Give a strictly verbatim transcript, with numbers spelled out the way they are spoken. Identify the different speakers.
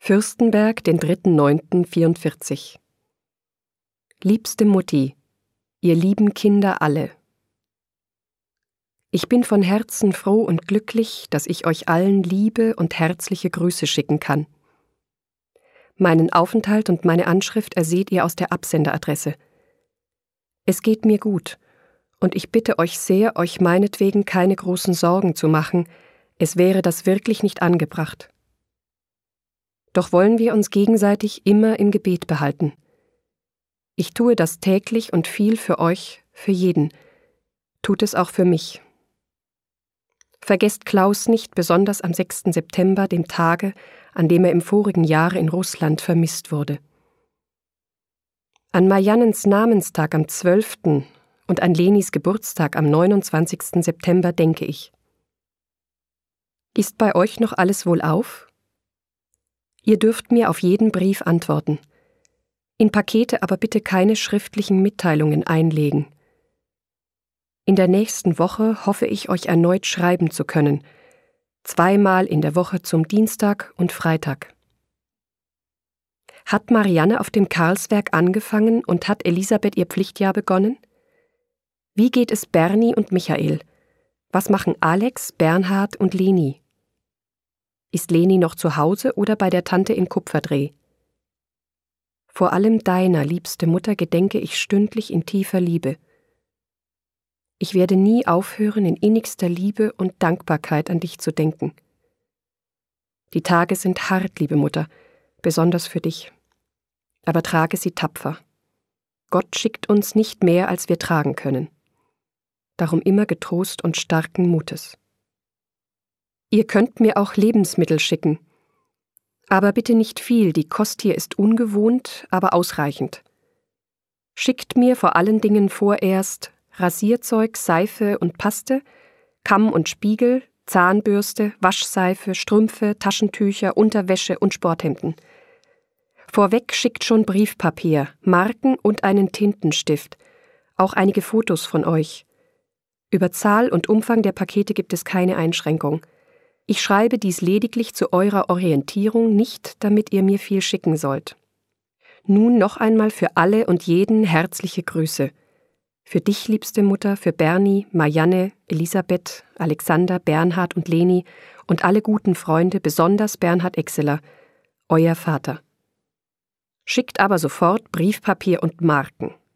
Speaker 1: Fürstenberg, den dritten neunten vierundvierzig. Liebste Mutti, ihr lieben Kinder alle. Ich bin von Herzen froh und glücklich, dass ich euch allen liebe und herzliche Grüße schicken kann. Meinen Aufenthalt und meine Anschrift erseht ihr aus der Absenderadresse. Es geht mir gut, und ich bitte euch sehr, euch meinetwegen keine großen Sorgen zu machen, es wäre das wirklich nicht angebracht. Doch wollen wir uns gegenseitig immer im Gebet behalten. Ich tue das täglich und viel für euch, für jeden. Tut es auch für mich. Vergesst Klaus nicht, besonders am sechsten September, dem Tage, an dem er im vorigen Jahre in Russland vermisst wurde. An Mariannens Namenstag am zwölften und an Lenis Geburtstag am neunundzwanzigsten September denke ich. Ist bei euch noch alles wohlauf? Ihr dürft mir auf jeden Brief antworten. In Pakete aber bitte keine schriftlichen Mitteilungen einlegen. In der nächsten Woche hoffe ich, euch erneut schreiben zu können. Zweimal in der Woche zum Dienstag und Freitag. Hat Marianne auf dem Karlswerk angefangen und hat Elisabeth ihr Pflichtjahr begonnen? Wie geht es Bernie und Michael? Was machen Alex, Bernhard und Leni? Ist Leni noch zu Hause oder bei der Tante in Kupferdreh? Vor allem deiner, liebste Mutter, gedenke ich stündlich in tiefer Liebe. Ich werde nie aufhören, in innigster Liebe und Dankbarkeit an dich zu denken. Die Tage sind hart, liebe Mutter, besonders für dich. Aber trage sie tapfer. Gott schickt uns nicht mehr, als wir tragen können. Darum immer getrost und starken Mutes. Ihr könnt mir auch Lebensmittel schicken. Aber bitte nicht viel, die Kost hier ist ungewohnt, aber ausreichend. Schickt mir vor allen Dingen vorerst Rasierzeug, Seife und Paste, Kamm und Spiegel, Zahnbürste, Waschseife, Strümpfe, Taschentücher, Unterwäsche und Sporthemden. Vorweg schickt schon Briefpapier, Marken und einen Tintenstift, auch einige Fotos von euch. Über Zahl und Umfang der Pakete gibt es keine Einschränkung. Ich schreibe dies lediglich zu eurer Orientierung, nicht damit ihr mir viel schicken sollt. Nun noch einmal für alle und jeden herzliche Grüße. Für dich, liebste Mutter, für Bernie, Marianne, Elisabeth, Alexander, Bernhard und Leni und alle guten Freunde, besonders Bernhard Exeler, euer Vater. Schickt aber sofort Briefpapier und Marken.